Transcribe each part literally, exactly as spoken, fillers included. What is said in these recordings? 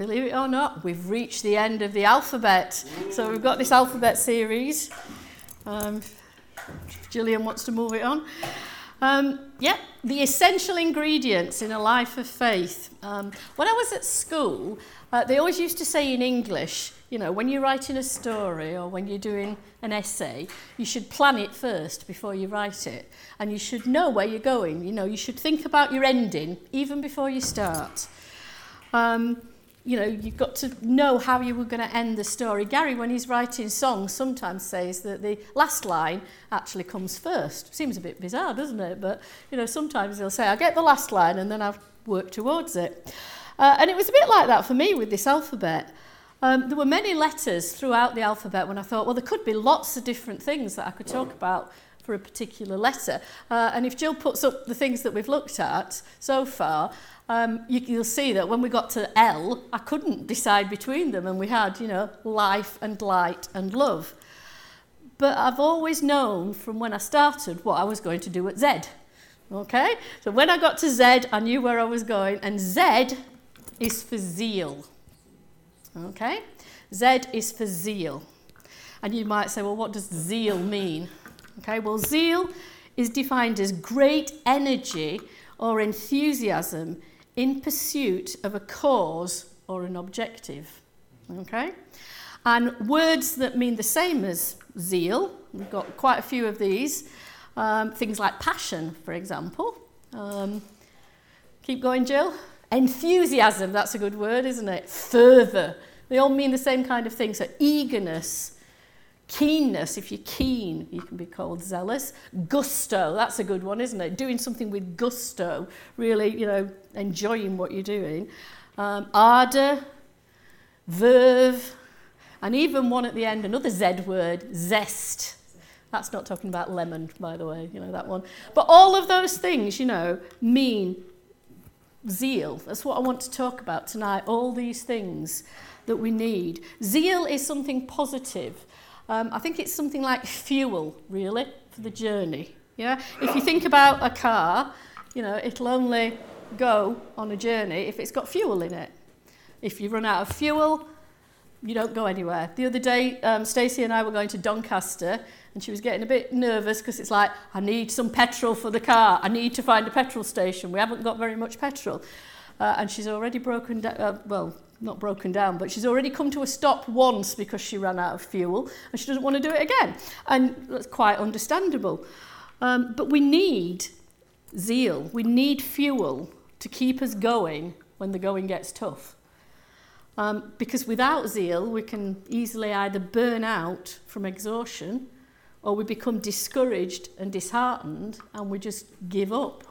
believe it or not, we've reached the end of the alphabet. So we've got this alphabet series. Um, Gillian wants to move it on. Um, yeah, the essential ingredients in a life of faith. Um, when I was at school, uh, they always used to say in English, you know, when you're writing a story or when you're doing an essay, you should plan it first before you write it. And you should know where you're going. You know, you should think about your ending even before you start. Um, you know, you've got to know how you were going to end the story. Gary, when he's writing songs, sometimes says that the last line actually comes first. Seems a bit bizarre, doesn't it? But, you know, sometimes he'll say, I'll get the last line and then I'll work towards it. Uh, and it was a bit like that for me with this alphabet. Um, there were many letters throughout the alphabet when I thought, well, there could be lots of different things that I could talk about for a particular letter. Uh, and if Jill puts up the things that we've looked at so far, um, you, you'll see that when we got to L, I couldn't decide between them. And we had, you know, life and light and love. But I've always known from when I started what I was going to do at Z. Okay? So when I got to Z, I knew where I was going. And Z is for zeal. Okay? Z is for zeal. And you might say, well, what does zeal mean? Okay, well, zeal is defined as great energy or enthusiasm in pursuit of a cause or an objective. Okay? And words that mean the same as zeal, we've got quite a few of these, um, things like passion, for example. Um, keep going, Jill. Enthusiasm, that's a good word, isn't it? Fervour. They all mean the same kind of thing. So eagerness, keenness, if you're keen, you can be called zealous. Gusto, that's a good one, isn't it? Doing something with gusto, really, you know, enjoying what you're doing. Um, ardour, verve, and even one at the end, another Z word, zest. That's not talking about lemon, by the way, you know, that one. But all of those things, you know, mean zeal. That's what I want to talk about tonight, all these things that we need. Zeal is something positive. Um, I think it's something like fuel, really, for the journey. Yeah. If you think about a car, you know, it'll only go on a journey if it's got fuel in it. If you run out of fuel, you don't go anywhere. The other day, um, Stacey and I were going to Doncaster, and she was getting a bit nervous because it's like, I need some petrol for the car. I need to find a petrol station. We haven't got very much petrol. Uh, and she's already broken down, uh, well, not broken down, but she's already come to a stop once because she ran out of fuel, and she doesn't want to do it again. And that's quite understandable. Um, but we need zeal. We need fuel to keep us going when the going gets tough. Um, because without zeal, we can easily either burn out from exhaustion, or we become discouraged and disheartened, and we just give up.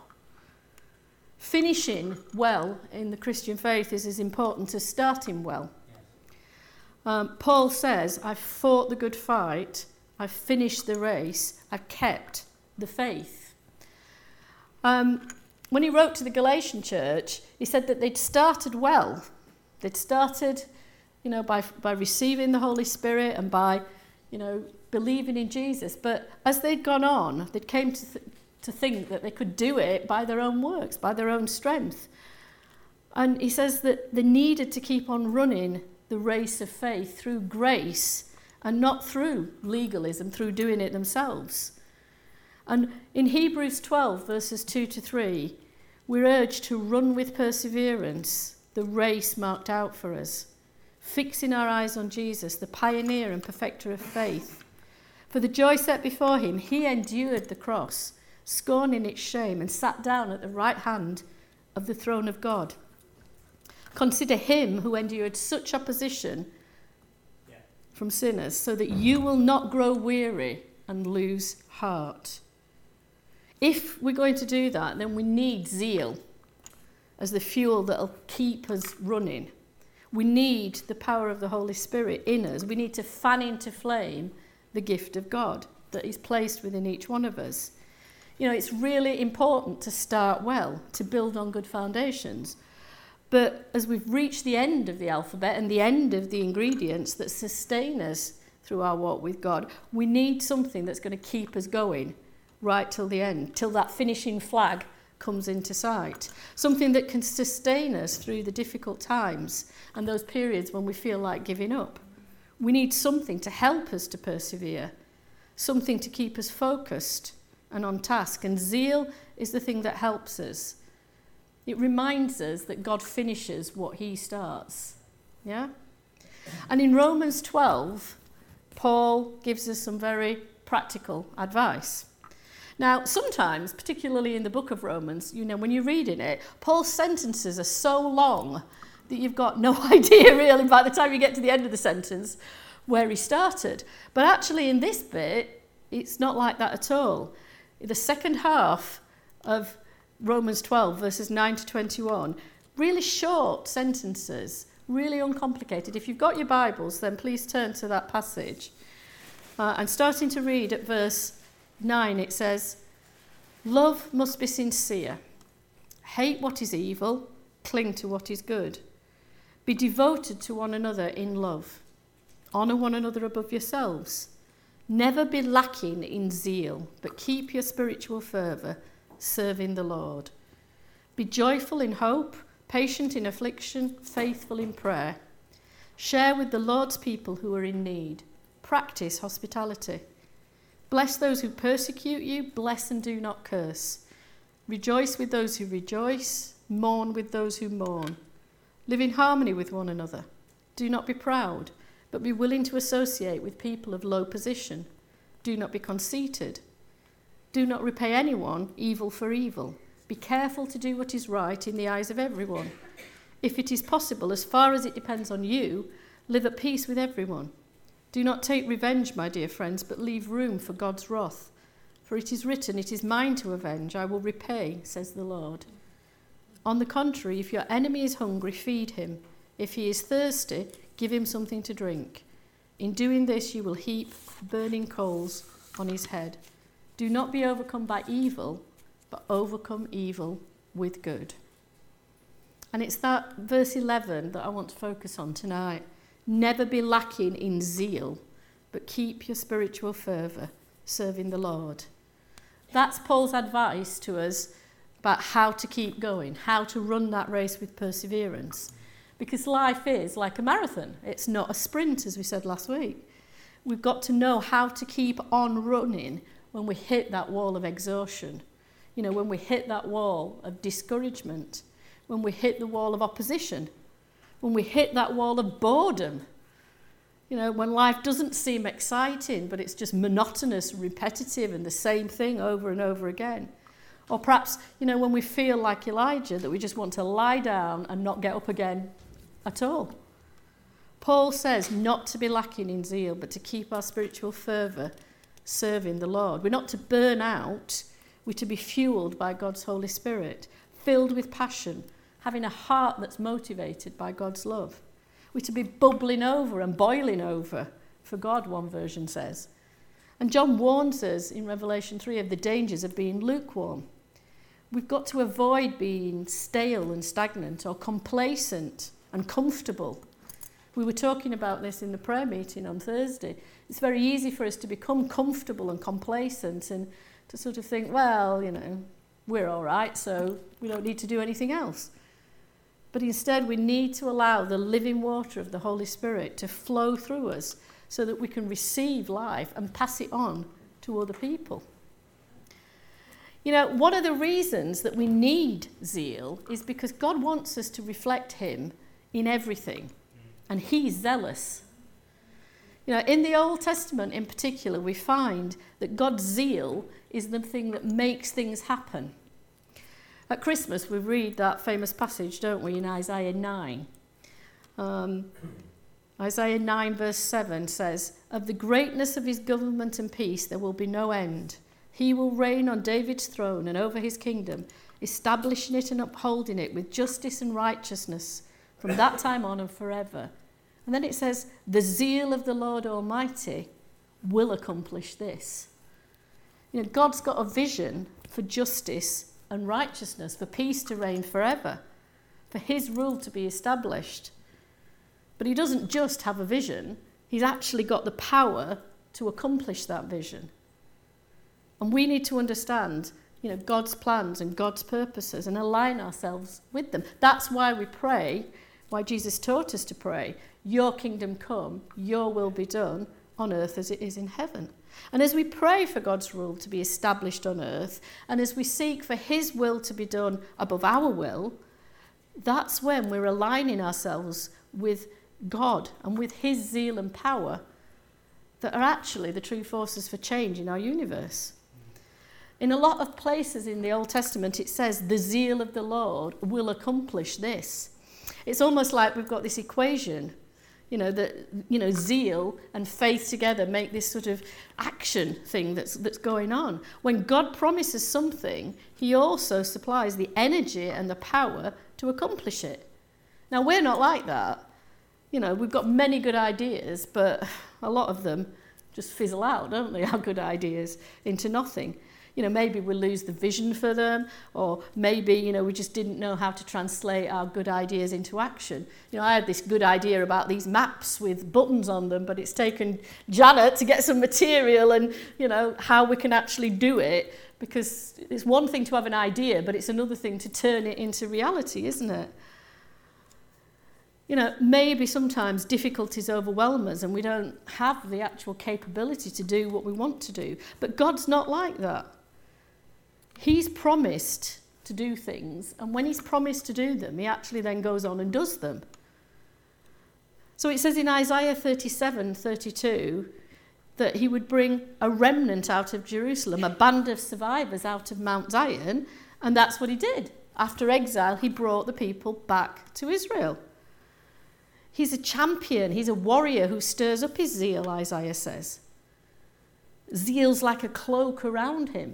Finishing well in the Christian faith is as important as starting well. Um, Paul says, I've fought the good fight, I've finished the race, I've kept the faith. Um, when he wrote to the Galatian church, he said that they'd started well. They'd started, you know, by by receiving the Holy Spirit and by, you know, believing in Jesus. But as they'd gone on, they came to th- to think that they could do it by their own works, by their own strength. And he says that they needed to keep on running the race of faith through grace and not through legalism, through doing it themselves. And in Hebrews twelve, verses two to three, we're urged to run with perseverance the race marked out for us, fixing our eyes on Jesus, the pioneer and perfecter of faith. For the joy set before him, he endured the cross, scorning its shame, and sat down at the right hand of the throne of God. Consider him who endured such opposition yeah. from sinners, so that you will not grow weary and lose heart. If we're going to do that, then we need zeal as the fuel that'll keep us running. We need the power of the Holy Spirit in us. We need to fan into flame the gift of God that is placed within each one of us. You know, it's really important to start well, to build on good foundations. But as we've reached the end of the alphabet and the end of the ingredients that sustain us through our walk with God, we need something that's going to keep us going right till the end, till that finishing flag comes into sight. Something that can sustain us through the difficult times and those periods when we feel like giving up. We need something to help us to persevere, something to keep us focused and on task. And zeal is the thing that helps us. It reminds us that God finishes what he starts. Yeah? And in Romans twelve, Paul gives us some very practical advice. Now, sometimes, particularly in the book of Romans, you know, when you're reading it, Paul's sentences are so long that you've got no idea really by the time you get to the end of the sentence where he started. But actually in this bit, it's not like that at all. The second half of Romans twelve, verses nine to twenty-one, really short sentences, really uncomplicated. If you've got your Bibles, then please turn to that passage. Uh, and starting to read at verse nine, it says, "Love must be sincere. Hate what is evil, cling to what is good. Be devoted to one another in love. Honour one another above yourselves. Never be lacking in zeal, but keep your spiritual fervour, serving the Lord. Be joyful in hope, patient in affliction, faithful in prayer. Share with the Lord's people who are in need. Practice hospitality. Bless those who persecute you, bless and do not curse. Rejoice with those who rejoice, mourn with those who mourn. Live in harmony with one another. Do not be proud, but be willing to associate with people of low position. Do not be conceited. Do not repay anyone evil for evil. Be careful to do what is right in the eyes of everyone. If it is possible, as far as it depends on you, live at peace with everyone. Do not take revenge, my dear friends, but leave room for God's wrath. For it is written, 'It is mine to avenge, I will repay,' says the Lord. On the contrary, if your enemy is hungry, feed him. If he is thirsty, give him something to drink. In doing this, you will heap burning coals on his head. Do not be overcome by evil, but overcome evil with good." And it's that verse eleven that I want to focus on tonight. Never be lacking in zeal, but keep your spiritual fervour, serving the Lord. That's Paul's advice to us about how to keep going, how to run that race with perseverance. Because life is like a marathon. It's not a sprint, as we said last week. We've got to know how to keep on running when we hit that wall of exhaustion. You know, when we hit that wall of discouragement, when we hit the wall of opposition, when we hit that wall of boredom. You know, when life doesn't seem exciting, but it's just monotonous, repetitive, and the same thing over and over again. Or perhaps, you know, when we feel like Elijah, that we just want to lie down and not get up again at all. Paul says not to be lacking in zeal, but to keep our spiritual fervour serving the Lord. We're not to burn out, we're to be fuelled by God's Holy Spirit, filled with passion, having a heart that's motivated by God's love. We're to be bubbling over and boiling over for God, one version says. And John warns us in Revelation three of the dangers of being lukewarm. We've got to avoid being stale and stagnant or complacent and comfortable. We were talking about this in the prayer meeting on Thursday. It's very easy for us to become comfortable and complacent and to sort of think, well, you know, we're all right, so we don't need to do anything else. But instead, we need to allow the living water of the Holy Spirit to flow through us so that we can receive life and pass it on to other people. You know, one of the reasons that we need zeal is because God wants us to reflect him in everything, and he's zealous. You know, in the Old Testament in particular, we find that God's zeal is the thing that makes things happen. At Christmas, we read that famous passage, don't we, in Isaiah nine. Um, Isaiah nine verse seven says, "Of the greatness of his government and peace there will be no end. He will reign on David's throne and over his kingdom, establishing it and upholding it with justice and righteousness from that time on and forever." And then it says, "The zeal of the Lord Almighty will accomplish this." You know, God's got a vision for justice and righteousness, for peace to reign forever, for his rule to be established. But he doesn't just have a vision, he's actually got the power to accomplish that vision. And we need to understand you know, God's plans and God's purposes and align ourselves with them. That's why we pray, why Jesus taught us to pray, your kingdom come, your will be done on earth as it is in heaven. And as we pray for God's rule to be established on earth, and as we seek for his will to be done above our will, that's when we're aligning ourselves with God and with his zeal and power that are actually the true forces for change in our universe. In a lot of places in the Old Testament, it says the zeal of the Lord will accomplish this. It's almost like we've got this equation, you know, that, you know, zeal and faith together make this sort of action thing that's that's going on. When God promises something, he also supplies the energy and the power to accomplish it. Now, we're not like that. You know, we've got many good ideas, but a lot of them just fizzle out, don't they, our good ideas, into nothing. You know, maybe we lose the vision for them, or maybe, you know, we just didn't know how to translate our good ideas into action. You know, I had this good idea about these maps with buttons on them, but it's taken Janet to get some material and, you know, how we can actually do it, because it's one thing to have an idea, but it's another thing to turn it into reality, isn't it? You know, maybe sometimes difficulties overwhelm us and we don't have the actual capability to do what we want to do. But God's not like that. He's promised to do things, and when he's promised to do them, he actually then goes on and does them. So it says in Isaiah thirty-seven thirty-two that he would bring a remnant out of Jerusalem, a band of survivors out of Mount Zion, and that's what he did. After exile, he brought the people back to Israel. He's a champion, he's a warrior who stirs up his zeal, Isaiah says. Zeal's like a cloak around him.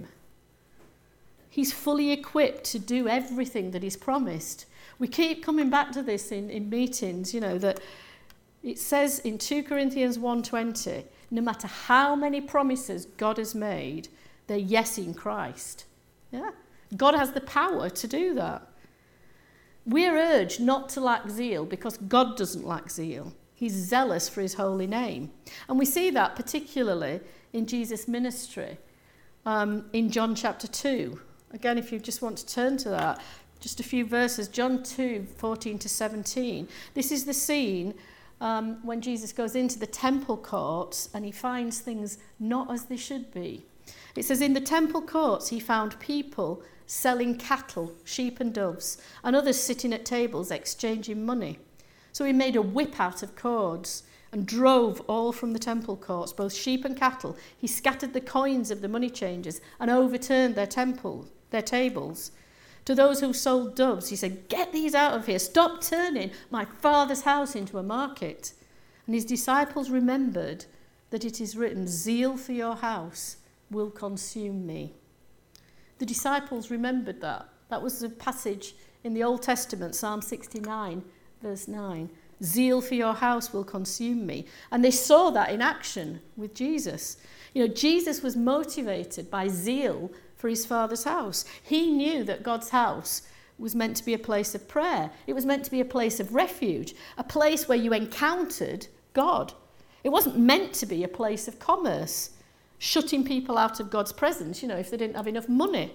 He's fully equipped to do everything that he's promised. We keep coming back to this in, in meetings, you know, that it says in two Corinthians one twenty, no matter how many promises God has made, they're yes in Christ. Yeah? God has the power to do that. We're urged not to lack zeal because God doesn't lack zeal. He's zealous for his holy name. And we see that particularly in Jesus' ministry um, in John chapter two. Again, if you just want to turn to that, just a few verses, John two, fourteen to seventeen. This is the scene um, when Jesus goes into the temple courts and he finds things not as they should be. It says, in the temple courts he found people selling cattle, sheep and doves, and others sitting at tables exchanging money. So he made a whip out of cords and drove all from the temple courts, both sheep and cattle. He scattered the coins of the money changers and overturned their temple, their tables. To those who sold doves, he said, get these out of here. Stop turning my Father's house into a market. And his disciples remembered that it is written, zeal for your house will consume me. The disciples remembered that. That was the passage in the Old Testament, Psalm sixty-nine, verse nine. Zeal for your house will consume me. And they saw that in action with Jesus. You know, Jesus was motivated by zeal for his Father's house. He knew that God's house was meant to be a place of prayer. It was meant to be a place of refuge, a place where you encountered God. It wasn't meant to be a place of commerce, shutting people out of God's presence, you know, if they didn't have enough money.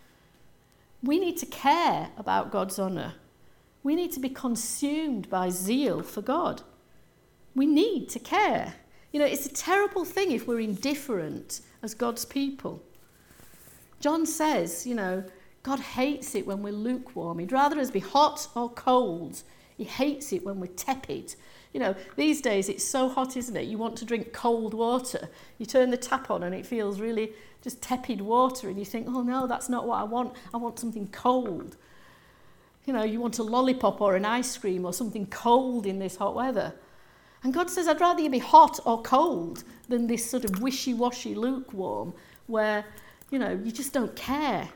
We need to care about God's honour. We need to be consumed by zeal for God. We need to care. You know, it's a terrible thing if we're indifferent as God's people. John says, you know, God hates it when we're lukewarm. He'd rather us be hot or cold. He hates it when we're tepid. You know, these days it's so hot, isn't it? You want to drink cold water. You turn the tap on and it feels really just tepid water and you think, oh no, that's not what I want. I want something cold. You know, you want a lollipop or an ice cream or something cold in this hot weather. And God says, I'd rather you be hot or cold than this sort of wishy-washy lukewarm where, you know, you just don't care.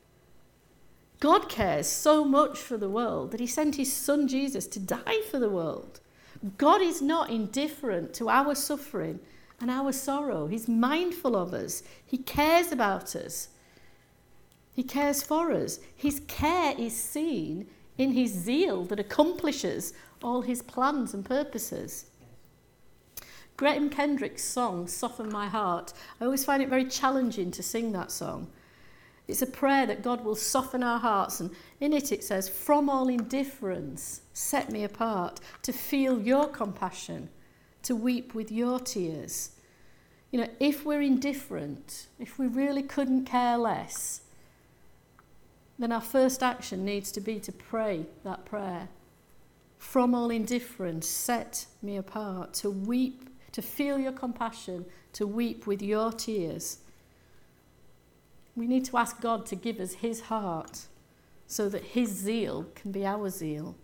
God cares so much for the world that he sent his son Jesus to die for the world. God is not indifferent to our suffering and our sorrow. He's mindful of us. He cares about us. He cares for us. His care is seen in his zeal that accomplishes all his plans and purposes. Graham Kendrick's song, Soften My Heart, I always find it very challenging to sing that song. It's a prayer that God will soften our hearts, and in it it says, from all indifference, set me apart, to feel your compassion, to weep with your tears. You know, if we're indifferent, if we really couldn't care less, then our first action needs to be to pray that prayer. From all indifference, set me apart, to weep, to feel your compassion, to weep with your tears. We need to ask God to give us his heart so that his zeal can be our zeal.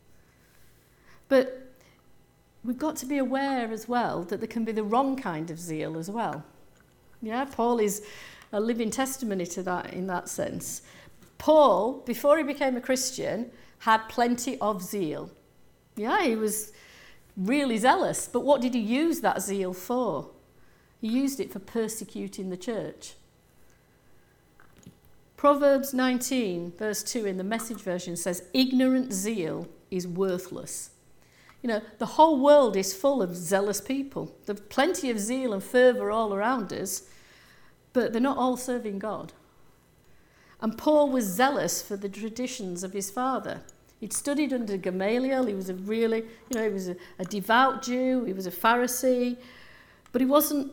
But we've got to be aware as well that there can be the wrong kind of zeal as well. Yeah, Paul is a living testimony to that in that sense. Paul, before he became a Christian, had plenty of zeal. Yeah, he was really zealous. But what did he use that zeal for? He used it for persecuting the church. Proverbs nineteen, verse two in the Message version says, ignorant zeal is worthless. You know, the whole world is full of zealous people. There's plenty of zeal and fervour all around us, but they're not all serving God. And Paul was zealous for the traditions of his father. He'd studied under Gamaliel. He was a really, you know, he was a, a devout Jew. He was a Pharisee. But he wasn't,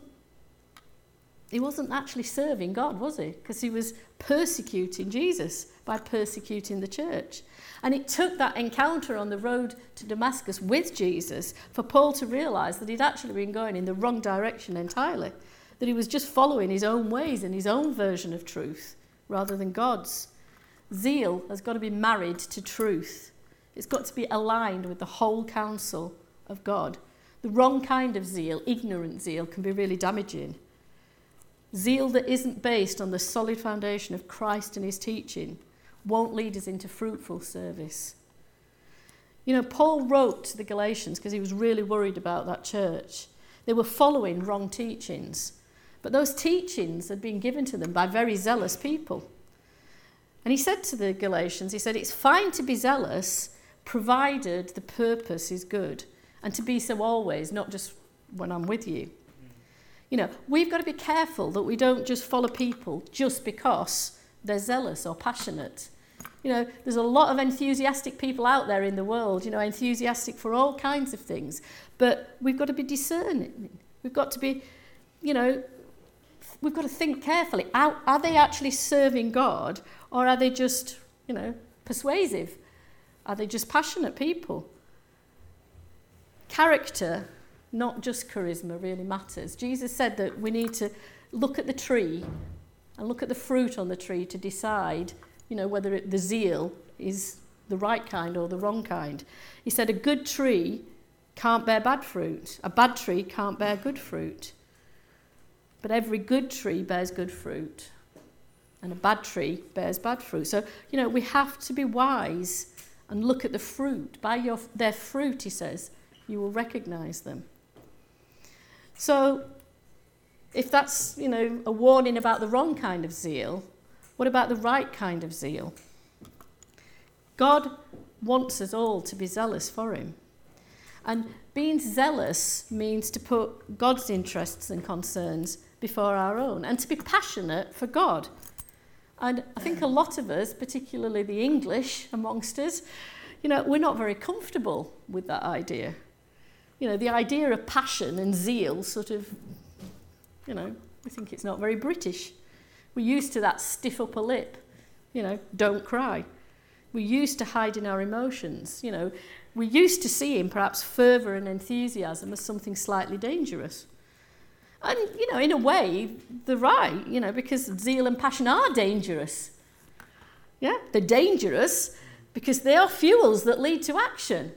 he wasn't actually serving God, was he? Because he was persecuting Jesus by persecuting the church. And it took that encounter on the road to Damascus with Jesus for Paul to realise that he'd actually been going in the wrong direction entirely, that he was just following his own ways and his own version of truth rather than God's. Zeal has got to be married to truth. It's got to be aligned with the whole counsel of God. The wrong kind of zeal, ignorant zeal, can be really damaging. Zeal that isn't based on the solid foundation of Christ and his teaching won't lead us into fruitful service. You know, Paul wrote to the Galatians because he was really worried about that church. They were following wrong teachings, but those teachings had been given to them by very zealous people. And he said to the Galatians, he said, it's fine to be zealous provided the purpose is good, and to be so always, not just when I'm with you. You know, we've got to be careful that we don't just follow people just because they're zealous or passionate. You know, there's a lot of enthusiastic people out there in the world, you know, enthusiastic for all kinds of things. But we've got to be discerning. We've got to be, you know, we've got to think carefully. Are, are they actually serving God, or are they just, you know, persuasive? Are they just passionate people? Character, not just charisma, really matters. Jesus said that we need to look at the tree and look at the fruit on the tree to decide, you know, whether it, the zeal is the right kind or the wrong kind. He said a good tree can't bear bad fruit. A bad tree can't bear good fruit. But every good tree bears good fruit, and a bad tree bears bad fruit. So, you know, we have to be wise and look at the fruit. By your their fruit, he says, you will recognise them. So, if that's, you know, a warning about the wrong kind of zeal, what about the right kind of zeal? God wants us all to be zealous for him. And being zealous means to put God's interests and concerns before our own, and to be passionate for God. And I think a lot of us, particularly the English amongst us, you know, we're not very comfortable with that idea. You know, the idea of passion and zeal sort of, you know, we think it's not very British. We're used to that stiff upper lip, you know, don't cry. We're used to hiding our emotions, you know. We're used to seeing perhaps fervour and enthusiasm as something slightly dangerous. And, you know, in a way, they're right, you know, because zeal and passion are dangerous. Yeah, they're dangerous because they are fuels that lead to action.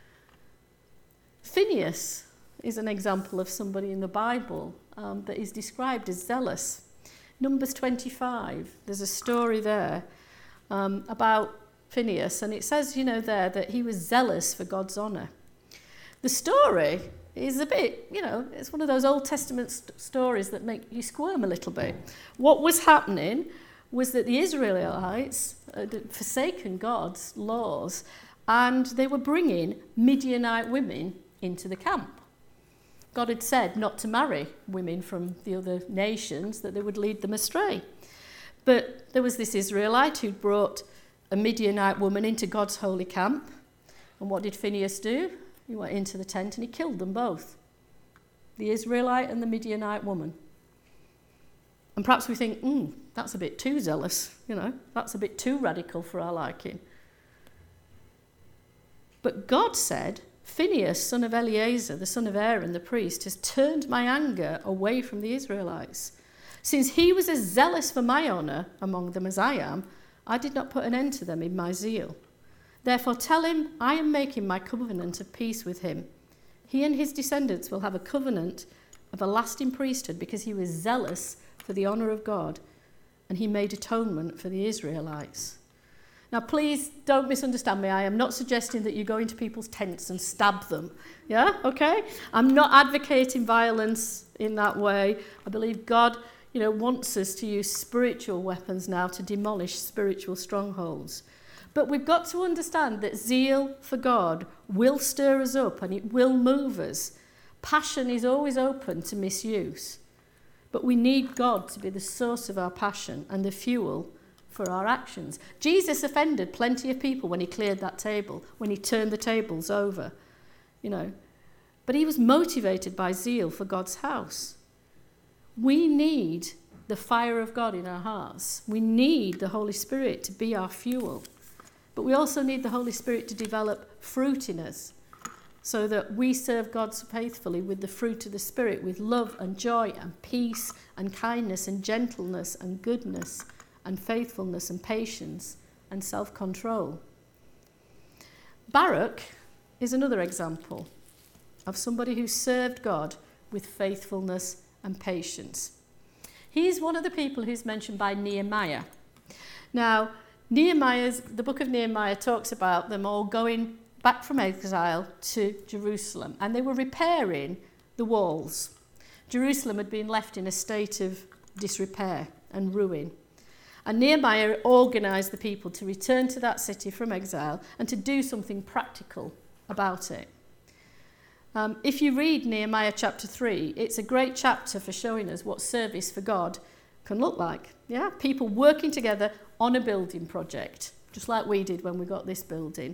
Phineas is an example of somebody in the Bible um, that is described as zealous. Numbers twenty-five, there's a story there um, about Phineas, and it says, you know, there that he was zealous for God's honour. The story is a bit, you know, it's one of those Old Testament st- stories that make you squirm a little bit. What was happening was that the Israelites had forsaken God's laws, and they were bringing Midianite women into the camp. God had said not to marry women from the other nations, that they would lead them astray. But there was this Israelite who brought a Midianite woman into God's holy camp. And what did Phinehas do? He went into the tent and he killed them both, the Israelite and the Midianite woman. And perhaps we think, hmm, that's a bit too zealous, you know, that's a bit too radical for our liking. But God said, Phinehas, son of Eleazar, the son of Aaron, the priest, has turned my anger away from the Israelites. Since he was as zealous for my honour among them as I am, I did not put an end to them in my zeal. Therefore tell him I am making my covenant of peace with him. He and his descendants will have a covenant of a lasting priesthood because he was zealous for the honour of God and he made atonement for the Israelites. Now, please don't misunderstand me. I am not suggesting that you go into people's tents and stab them. Yeah, okay? I'm not advocating violence in that way. I believe God, you know, wants us to use spiritual weapons now to demolish spiritual strongholds. But we've got to understand that zeal for God will stir us up and it will move us. Passion is always open to misuse. But we need God to be the source of our passion and the fuel for our actions. Jesus offended plenty of people when he cleared that table, when he turned the tables over, you know. But he was motivated by zeal for God's house. We need the fire of God in our hearts. We need the Holy Spirit to be our fuel. But we also need the Holy Spirit to develop fruit in us so that we serve God faithfully with the fruit of the Spirit, with love and joy and peace and kindness and gentleness and goodness and faithfulness and patience and self-control. Baruch is another example of somebody who served God with faithfulness and patience. He's one of the people who's mentioned by Nehemiah. Now, Nehemiah's, the book of Nehemiah talks about them all going back from exile to Jerusalem, and they were repairing the walls. Jerusalem had been left in a state of disrepair and ruin. And Nehemiah organised the people to return to that city from exile and to do something practical about it. Um, if you read Nehemiah chapter three, it's a great chapter for showing us what service for God can look like. Yeah, people working together on a building project, just like we did when we got this building.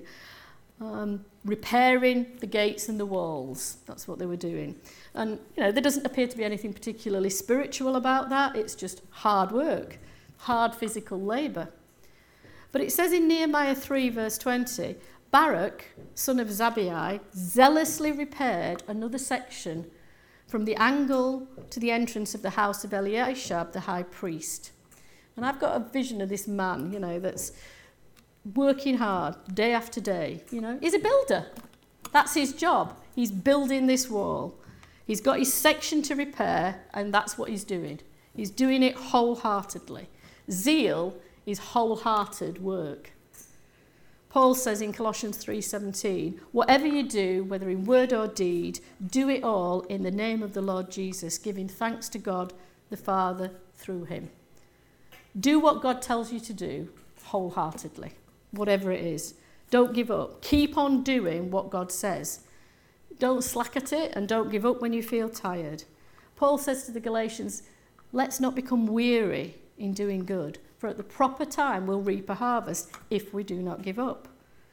Um, repairing the gates and the walls. That's what they were doing. And, you know, there doesn't appear to be anything particularly spiritual about that. It's just hard work. Hard physical labour. But it says in Nehemiah three verse twenty, Baruch, son of Zabbai, zealously repaired another section from the angle to the entrance of the house of Eliashib, the high priest. And I've got a vision of this man, you know, that's working hard day after day. You know, he's a builder. That's his job. He's building this wall. He's got his section to repair, and that's what he's doing. He's doing it wholeheartedly. Zeal is wholehearted work. Paul says in Colossians three seventeen, whatever you do, whether in word or deed, do it all in the name of the Lord Jesus, giving thanks to God the Father through him. Do what God tells you to do wholeheartedly, whatever it is. Don't give up. Keep on doing what God says. Don't slack at it and don't give up when you feel tired. Paul says to the Galatians, let's not become weary in doing good, for at the proper time we'll reap a harvest if we do not give up.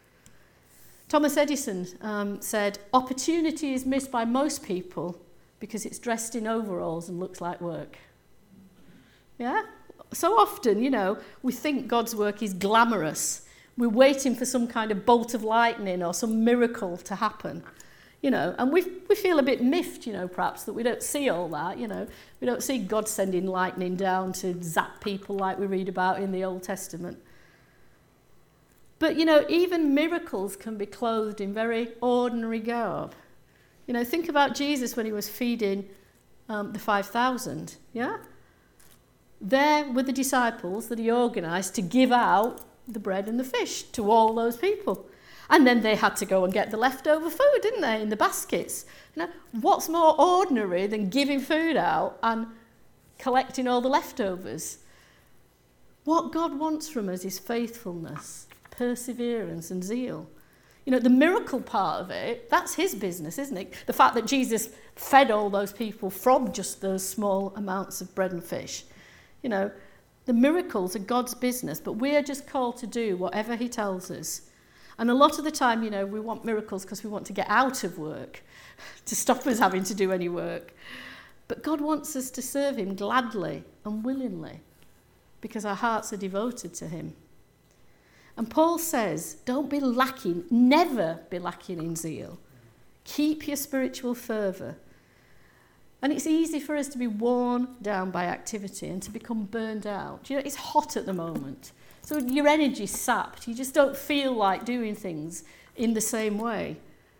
Thomas Edison um, said, opportunity is missed by most people because it's dressed in overalls and looks like work. Yeah? So often, you know, we think God's work is glamorous. We're waiting for some kind of bolt of lightning or some miracle to happen. You know, and we we feel a bit miffed, you know, perhaps, that we don't see all that, you know. We don't see God sending lightning down to zap people like we read about in the Old Testament. But, you know, even miracles can be clothed in very ordinary garb. You know, think about Jesus when he was feeding um, the five thousand, yeah? There were the disciples that he organised to give out the bread and the fish to all those people. And then they had to go and get the leftover food, didn't they, in the baskets. You know, what's more ordinary than giving food out and collecting all the leftovers? What God wants from us is faithfulness, perseverance and zeal. You know, the miracle part of it, that's his business, isn't it? The fact that Jesus fed all those people from just those small amounts of bread and fish. You know, The miracles are God's business, but we are just called to do whatever he tells us. And a lot of the time, you know, we want miracles because we want to get out of work, to stop us having to do any work. But God wants us to serve him gladly and willingly because our hearts are devoted to him. And Paul says, don't be lacking, never be lacking in zeal. Keep your spiritual fervour. And it's easy for us to be worn down by activity and to become burned out. You know, it's hot at the moment. So your energy's sapped. You just don't feel like doing things in the same way.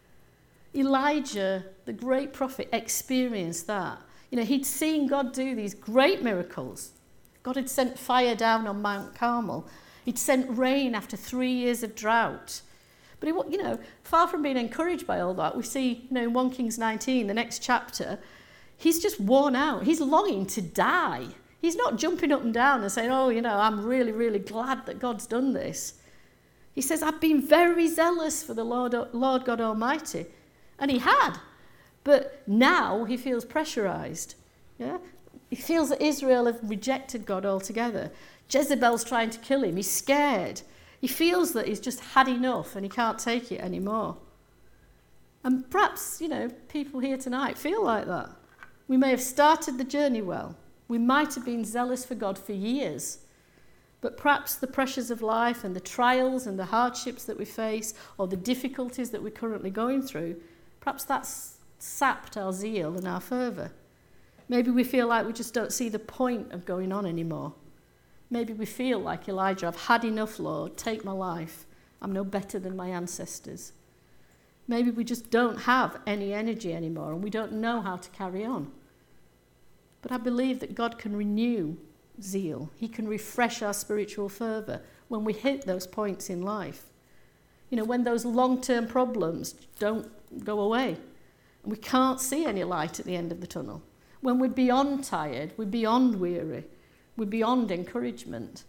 Elijah, the great prophet, experienced that. You know, he'd seen God do these great miracles. God had sent fire down on Mount Carmel. He'd sent rain after three years of drought. But, he, you know, far from being encouraged by all that, we see, you know, in First Kings nineteen, the next chapter, he's just worn out. He's longing to die. He's not jumping up and down and saying, oh, you know, I'm really, really glad that God's done this. He says, I've been very zealous for the Lord, Lord God Almighty. And he had. But now he feels pressurized. Yeah? He feels that Israel have rejected God altogether. Jezebel's trying to kill him. He's scared. He feels that he's just had enough and he can't take it anymore. And perhaps, you know, people here tonight feel like that. We may have started the journey well. We might have been zealous for God for years. But perhaps the pressures of life and the trials and the hardships that we face or the difficulties that we're currently going through, perhaps that's sapped our zeal and our fervour. Maybe we feel like we just don't see the point of going on anymore. Maybe we feel like Elijah, I've had enough, Lord, take my life. I'm no better than my ancestors. Maybe we just don't have any energy anymore and we don't know how to carry on. But I believe that God can renew zeal. He can refresh our spiritual fervour when we hit those points in life. You know, when those long-term problems don't go away and we can't see any light at the end of the tunnel. When we're beyond tired, we're beyond weary, we're beyond encouragement.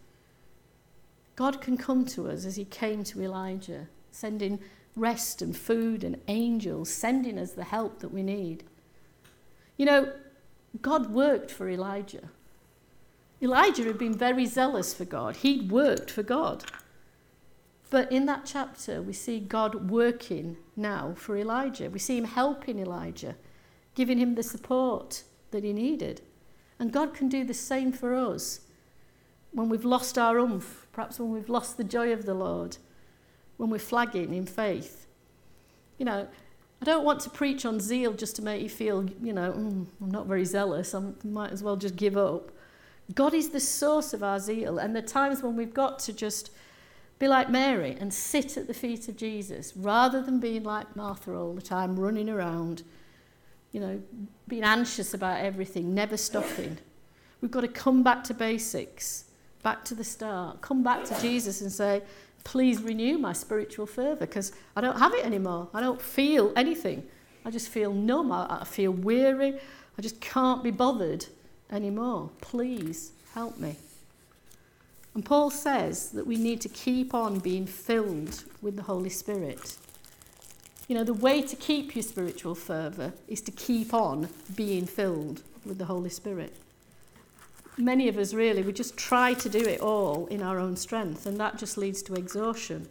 God can come to us as he came to Elijah, sending rest and food and angels, sending us the help that we need. You know, God worked for Elijah. Elijah had been very zealous for God. He'd worked for God. But in that chapter, we see God working now for Elijah. We see him helping Elijah, giving him the support that he needed. And God can do the same for us when we've lost our oomph, perhaps when we've lost the joy of the Lord, when we're flagging in faith. You know, I don't want to preach on zeal just to make you feel, you know, mm, I'm not very zealous, I might as well just give up. God is the source of our zeal, and the times when we've got to just be like Mary and sit at the feet of Jesus rather than being like Martha all the time, running around, you know, being anxious about everything, never stopping. We've got to come back to basics, back to the start, come back to Jesus and say, please renew my spiritual fervour because I don't have it anymore. I don't feel anything. I just feel numb. I, I feel weary. I just can't be bothered anymore. Please help me. And Paul says that we need to keep on being filled with the Holy Spirit. You know, the way to keep your spiritual fervour is to keep on being filled with the Holy Spirit. Many of us really, we just try to do it all in our own strength, and that just leads to exhaustion.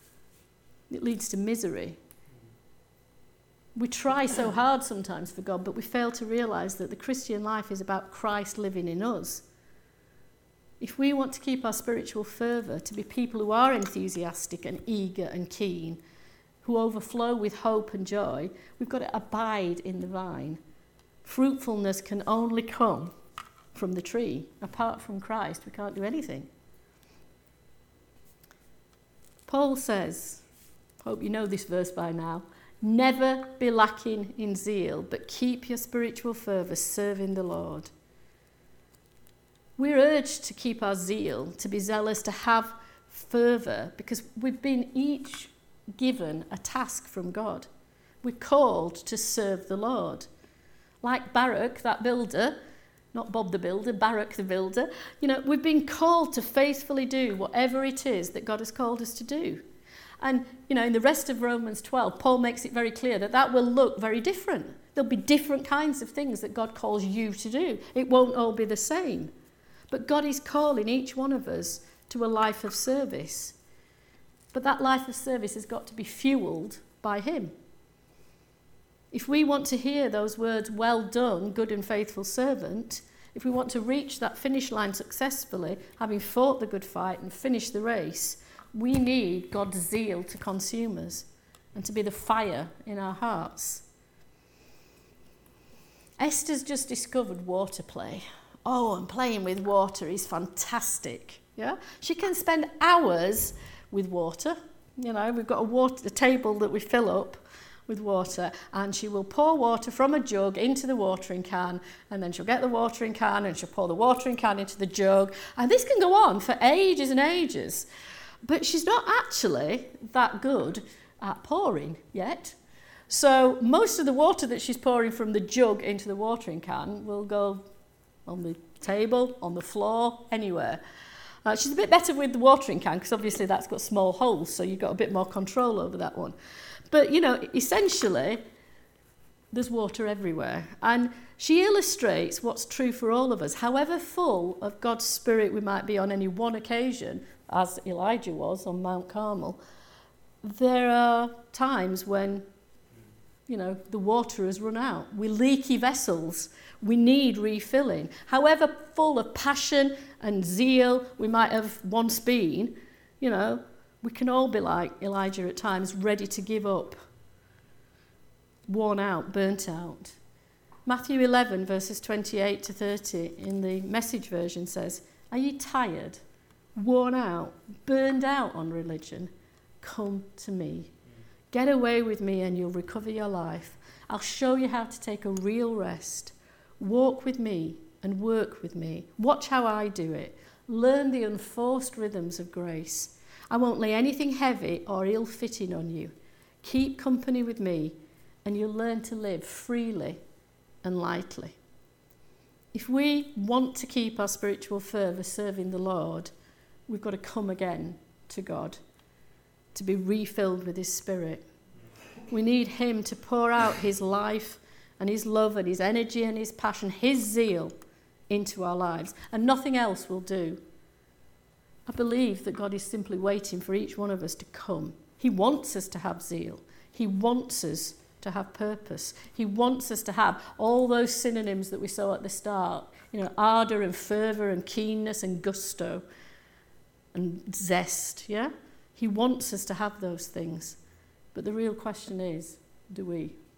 It leads to misery. We try so hard sometimes for God, but we fail to realise that the Christian life is about Christ living in us. If we want to keep our spiritual fervour to be people who are enthusiastic and eager and keen, who overflow with hope and joy, we've got to abide in the vine. Fruitfulness can only come from the tree. Apart from Christ, we can't do anything. Paul says, I hope you know this verse by now, never be lacking in zeal, but keep your spiritual fervour serving the Lord. We're urged to keep our zeal, to be zealous, to have fervour, because we've been each given a task from God. We're called to serve the Lord. Like Baruch, that builder, not Bob the builder, Baruch the builder, you know, we've been called to faithfully do whatever it is that God has called us to do. And, you know, in the rest of Romans twelve, Paul makes it very clear that that will look very different. There'll be different kinds of things that God calls you to do. It won't all be the same. But God is calling each one of us to a life of service. But that life of service has got to be fueled by him. If we want to hear those words, well done, good and faithful servant, if we want to reach that finish line successfully, having fought the good fight and finished the race, we need God's zeal to consume us and to be the fire in our hearts. Esther's just discovered water play. Oh, and playing with water is fantastic. Yeah, she can spend hours with water. You know, we've got a water a table that we fill up with water, and she will pour water from a jug into the watering can, and then she'll get the watering can and she'll pour the watering can into the jug, and this can go on for ages and ages. But she's not actually that good at pouring yet. So most of the water that she's pouring from the jug into the watering can will go on the table, on the floor, anywhere. Uh, she's a bit better with the watering can because obviously that's got small holes, so you've got a bit more control over that one. But, you know, essentially, there's water everywhere. And she illustrates what's true for all of us. However full of God's Spirit we might be on any one occasion, as Elijah was on Mount Carmel, there are times when, you know, the water has run out. We're leaky vessels. We need refilling. However full of passion and zeal we might have once been, you know, we can all be like Elijah at times, ready to give up, worn out, burnt out. Matthew eleven, verses twenty-eight to thirty in the Message version says, are you tired, worn out, burned out on religion? Come to me. Get away with me and you'll recover your life. I'll show you how to take a real rest. Walk with me and work with me. Watch how I do it. Learn the unforced rhythms of grace. I won't lay anything heavy or ill-fitting on you. Keep company with me and you'll learn to live freely and lightly. If we want to keep our spiritual fervour serving the Lord, we've got to come again to God, to be refilled with his Spirit. We need him to pour out his life and his love and his energy and his passion, his zeal into our lives, and nothing else will do. I believe that God is simply waiting for each one of us to come. He wants us to have zeal. He wants us to have purpose. He wants us to have all those synonyms that we saw at the start, you know, ardour and fervour and keenness and gusto and zest, yeah? He wants us to have those things. But the real question is, do we?